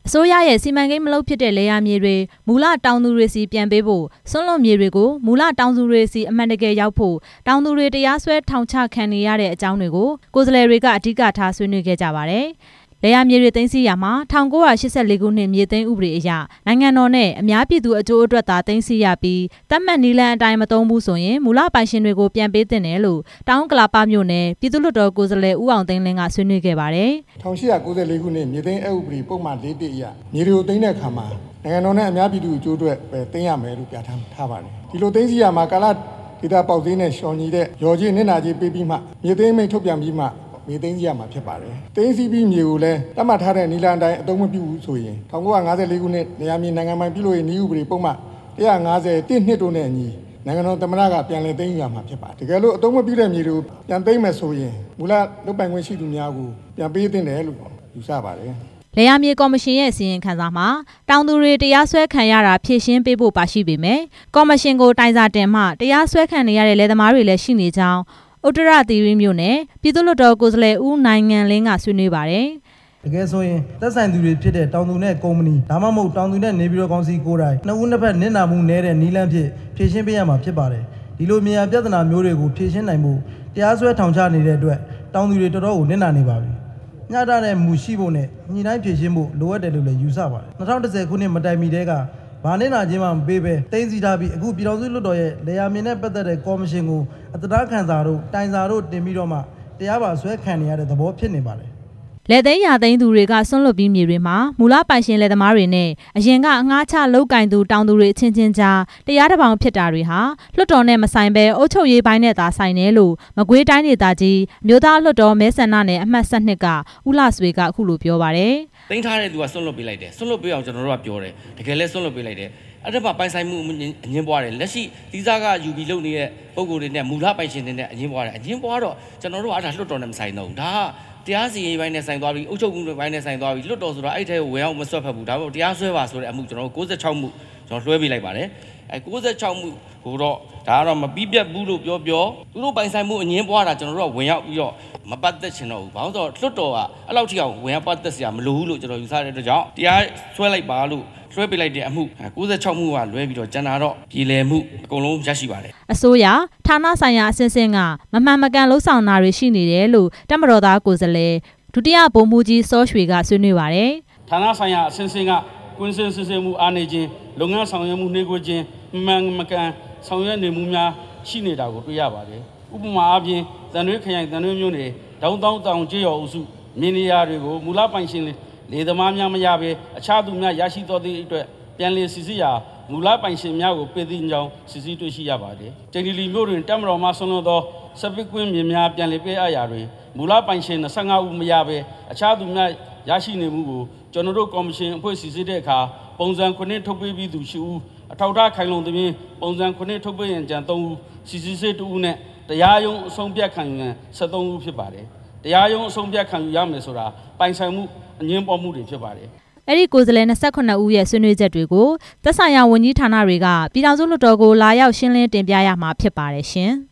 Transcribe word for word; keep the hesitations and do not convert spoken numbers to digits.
ဆိုရရဲ့စီမံကိန်းမလုပ်ဖြစ်တဲ့လေယာမြေတွေမူလတောင်သူတွေစီပြန်ပေးဖို့ဆွန့်လွတ်မြေတွေကိုမူလတောင်သူတွေစီအမှန်တကယ်ရောက်ဖို့တောင်သူတွေတရားစွဲထောင်ချခံနေရတဲ့အကြောင်းတွေကိုကိုယ်စားလှယ်တွေကအဓိကထားဆွေးနွေးခဲ့ကြပါတယ်။လေယာမြေတွေသိမ်းဆည်းရမှာ၁၉၈၄ခုနှစ်မြေသိမ်းဥပဒေအရနိုင်ငံတော်နဲ့အများပြည်သူအကျိုးအတွက်သာသိမ်းဆည်းရပြီးတတ်မှတ်နည်းလမ်းအတိုင်းမသုံးဘူးဆိုရင်မူလပိုင်ရှင်တွေကိုပြန်ပေးသင့်တယ်လို့တောင်ကလာပမြို့နယ်ပြည်သူ့လွှတ်တော်ကိုယ်စားလှယ်ဦးအောင်သိန်းလင်းကဆွေးနွေးခဲ့ပါတယ်။၁၈၉၄ခုနှစ်မြေသိမ်းအဥပဒေပုံမှန်၄တစ်အရမြေတွေကိုသိမ်းတဲ့အခါမှာနိုင်ငံတော်နဲ့အများပြည်သူအကျိုးအတွက်ပဲသိမ်းရမယ်လို့ပြဋ္ဌာန်းထားပါတယ်။ဒီလိုသိမ်းဆည်းရမှာကာလဒေသပေါက်ဈေးနဲ့ရှောင်ညီတဲ့ရော်ကြီးနစ်နာကြီးပေးပြီးမှမြေသိမ်းမိတ်ထုတ်ပြန်ပြီးမှမြေသိမ်းစီရမှာဖြစ်ပါတယ်။သိမ်းစီပြီးမြေကိုလည်းတတ်မှတ်ထားတဲ့နီလန်တိုင်းအသုံးမပြုဘူးဆိုရင်၁၉၅၄ခုနှစ်နေရာမြေနိုင်ငံပိုင်ပြုလို့ရေးနည်းဥပဒေပုံမှန်၁၅၀တစ်နှစ်တို့နဲ့အညီနိုင်ငံတော်သမ္မတကပြန်လည်သိမ်းရမှာဖြစ်ပါတယ်။တကယ်လို့အသုံးမပြုတဲ့မြေတွေကိုပြန်သိမ်းမယ်ဆိုရင်မူလလုပ်ပိုင်ခွင့်ရှိသူများကိုပြန်ပေးသင့်တယ်လို့ယူဆပါတယ်။လေယာမြေကော်မရှင်ရဲ့စီရင်ခံစာမှာတောင်သူတွေတရားစွဲခံရတာဖြည့်ရှင်းပေးဖို့ပါရှိပေမယ့်ကော်မရှင်ကိုတိုင်စာတင်မှတရားစွဲခံနေရတဲ့လယ်သမားတွေလည်းရှိနေကြောင်းဥတ္တရသီရိမြို့နယ်ပြည်သူ့လွှတ်တော်ကိုယ်စားလှယ်ဦးနိုင်ငံလင်းကဆွေးနွေးပါတယ်။တကယ်ဆိုရင်သက်ဆိုင်သူတွေဖြစ်တဲ့တောင်သူနဲ့ကုမ္ပဏီဒါမှမဟုတ်တောင်သူနဲ့နေပြည်တော်ကောင်စီကိုယ်တိုင်နှစ်ဦးနှစ်ဖက်နစ်နာမှုနည်းတဲ့နီးလန်းဖြစ်ဖြည့်ရှင်းပေးရမှာဖြစ်ပါတယ်။ဒီလိုမြေယာပြဿနာမျိုးတွေကိုဖြည့်ရှင်းနိုင်ဖို့တရားစွဲထောင်ချနေတဲ့အတွက်တောင်သူတွေတော်တော်ကိုနစ်နာနေပါပြီ။ညတာတဲ့မူရှိဖို့နဲ့ညှိနှိုင်းဖြည့်ရှင်းဖို့လိုအပ်တယ်လို့လည်းယူဆပါတယ်။၂၀၁၀ခုနှစ်မတိုင်မီတည်းကဘာနဲ့နာချင်းမှမပေးပဲတင်းစီထားပြီးအခုပြည်တော်စုလွှတ်တော်ရဲ့လေယာမြေနဲ့ပတ်သက်တဲ့ကော်မရှင်ကိုအတရာခံစာတို့တိုင်စာတို့တင်ပြီးတော့မှတရားပါဆွဲခံနေရတဲ့သဘောဖြစ်နေပါတယ်။လက်သိန်းရသိန်းသူတွေကဆွန့်လွတ်ပြီးမြေတွေမှာမူလပိုင်ရှင်လက်သမားတွေနဲ့အရင်ကအငှားချလောက်ကင်သူတောင်သူတွေအချင်းချင်းကြားတရားတစ်ပောင်ဖြစ်တာတွေဟာလွှတ်တော်နဲ့မဆိုင်ပဲအုပ်ချုပ်ရေးပိုင်းနဲ့သာဆိုင်တယ်လို့မကွေးတိုင်းဒေသကြီးမြို့သားလွှတ်တော်မဲဆန္ဒနယ်အမှတ်၁၂ကဦးလာဆွေကအခုလိုပြောပါတယ်။တင်ထားတဲ့သူကဆွန့်လွတ်ပေးလိုက်တယ်ဆွန့်လွတ်ပေးအောင်ကျွန်တော်တို့ကပြောတယ်တကယ်လဲဆွန့်လွတ်ပေးလိုက်တယ်အဲ့ဒါမှပိုင်ဆိုင်မှုအငင်းပွားတယ်လက်ရှိဒီစားကယူပြီးလုပ်နေတဲ့ပုံကိုယ်တွေနဲ့မူလပိုင်ရှင်တွေနဲ့အငင်းပွားတယ်အငင်းပွားတော့ကျွန်တော်တို့ကအဲ့ဒါလွှတ်တော်နဲ့မဆိုင်တော့ဘူးဒါကတရားစီရင်ပိုင်းနဲ့ဆိုင်သွားပြီးအုပ်ချုပ်မှုတွေပိုင်းနဲ့ဆိုင်သွားပြီးလွှတ်တော်ဆိုတော့အဲ့ထဲကိုဝင်အောင်မဆွတ်ဖက်ဘူးဒါပေမဲ့တရားစွဲပါဆိုတဲ့အမှုကျွန်တော်တို့၉၆မှုကျွန်တော်လွှဲပေးလိုက်ပါတယ်အဲ၉၆မှုဟိုတော့ဒါကတော့မပြီးပြတ်ဘူးလို့ပြောပြောသူတို့ပိုင်ဆိုင်မှုအငင်းပွားတာကျွန်တော်တို့ကဝင်ရောက်ပြီးတော့မပတ်သက်ချင်တော့ဘူးဘာလို့ဆိုတော့လွှတ်တော်ကအဲ့လောက်ထိအောင်ဝင်ရောက်ပတ်သက်စရာမလိုဘူးလို့ကျွန်တော်ယူဆတဲ့အတွက်ကြောင့်တရားစွဲလိုက်ပါလို့လွှဲပေးလိုက်တဲ့အမှု၉၆မှုကလွှဲပြီးတော့ကျန်တာတော့ပြည်လည်မှုအကုန်လုံးရရှိပါတယ်အစိုးရဌာနဆိုင်ရာအဆင့်ဆင့်ကမမှန်မကန်လှုပ်ဆောင်တာတွေရှိနေတယ်လို့တပ်မတော်သားကိုယ်စားလှယ်ဒုတိယဗိုလ်မှူးကြီးစောရွှေကဆွေးနွေးပါတယ်ဌာနဆိုင်ရာအဆင့်ဆင့်ကကွင်းစင်စစ်ဆေးမှုအားနေခြင်းလုပ်ငန်းဆောင်ရွက်မှုနှိကွခြင်းမှန်မကန်ဆောင်ရွက်နေမှုများရှိနေတာကိုတွေ့ရပါတယ်ဥပမာအားဖြင့်တန်ရွေးခရိုင်တန်ရွေးမြို့နယ်ဒေါင်းတောင်းတောင်ကျေးရွာအုပ်စုမြေနေရာတွေကိုမူလပိုင်ရှင်လေသမားများမရဘဲအခြားသူများရရှိတော်သည့်အတွက်ပြန်လည်စစ်ဆေးရာမူလပိုင်ရှင်များကိုပေးသည့်ကြောင်းစစ်ဆေးတွေ့ရှိရပါတယ်။တင်ဒီလီမြို့တွင်တပ်မတော်မှဆွန့်လွတ်သောစပစ်ကွင်းမြေများပြန်လည်ပေးအပ်ရာတွင်မူလပိုင်ရှင်၂၅ဦးမရဘဲအခြားသူများရရှိနေမှုကိုကျွန်တော်တို့ကော်မရှင်အဖွဲ့စစ်ဆေးတဲ့အခါပုံစံခုနှစ်ထုတ်ပေးပြီးသူ၈ဦးအထောက်အထားခိုင်လုံသဖြင့်ပုံစံခုနှစ်ထုတ်ပေးရန်ကြံ၃ဦးစစ်ဆေးစစ်၂ဦးနဲ့တရားရုံးအဆုံးဖြတ်ခံရန်၁၃ဦးဖြစ်ပါတယ်။တရားရုံးအဆုံးဖြတ်ခံရမယ်ဆိုတာပိုင်ဆိုင်မှုအငင်းပွားမှုတွေဖြစ်ပါတယ်။အဲ့ဒီကိုယ်စားလှယ်၂၈ဦးရဲ့ဆွေးနွေးချက်တွေကိုသက်ဆိုင်ရာဝန်ကြီးဌာနတွေကပြည်ထောင်စုလွှတ်တော်ကိုလာရောက်ရှင်းလင်းတင်ပြရမှာဖြစ်ပါတယ်ရှင်။